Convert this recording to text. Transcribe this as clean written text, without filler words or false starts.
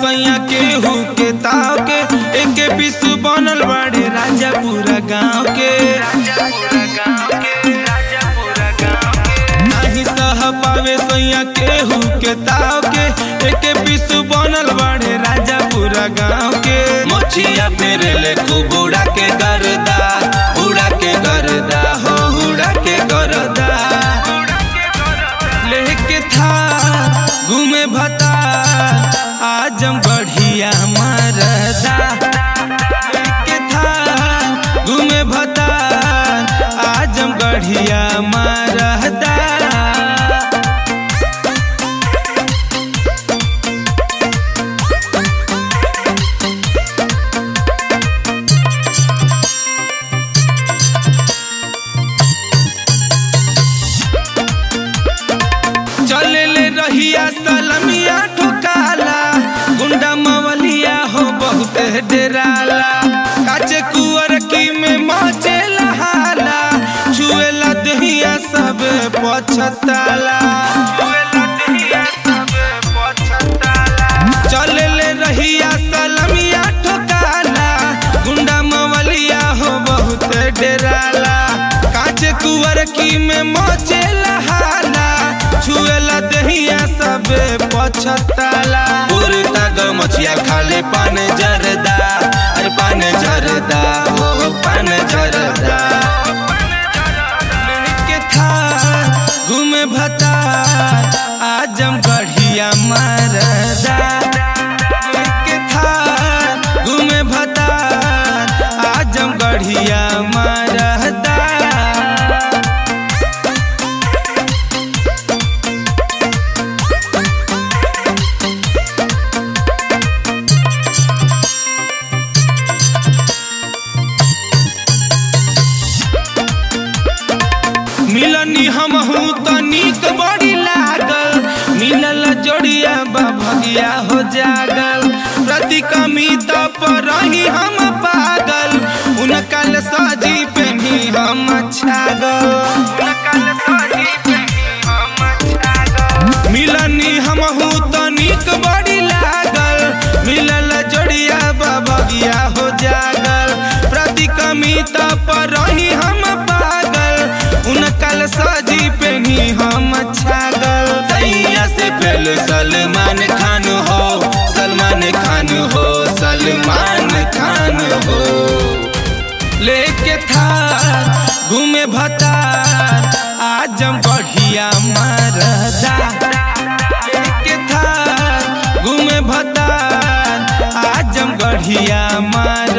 सैया केहू के ताव के एके पिसु बनल बाड़े राजा पूरा गाँव के नहीं सह पावे सैया केहू के ताव के एके पिसु बनल बाड़े राजा पूरा गाँव के मोचिया फेरे ले खूब उड़ा के गर्दा हो उड़ा के गर्दा लेके था घूमे भता आजम बढ़िया मरदा लेके था घूमे भता आजम बढ़िया मरदा चले ले रहिया सलमिया ठोकाला गुंडा मवलिया हो बहुत डराला काचे कुंवर की में मचे लहाला छुएला दहिया सब पछताला चले ले रहिया सलमिया ठोकाला गुंडा मवलिया हो बहुत डराला काचे कुंवर की में मचे लहाला छुएला दहिया सब पछताला पुरता गमछिया खाले पान जरदा अरे पान जरदा हो पान जरदा लेके था घूमे भता आजम बढ़िया मरदा लेके था घूमे भता आजम बढ़िया मरदा मिलनी हमहू तनिक बड़ी लागल मिलल जोड़िया भगिया हो जागल प्रति कमिता पर रही हम पागल उनकल साजी पे भी हम छागल मिलनी हमहू तनिक बड़ी लागल मिलल जोड़िया भगिया हो जागल प्रति कमिता पर रही हम उनकल साजी पे ही हम छागल सैया से पहले सलमान खान हो सलमान खान हो सलमान खान हो लेके था घूमे भता आजम बढ़िया मरदा लेके था घूमे भता आजम बढ़िया मरदा।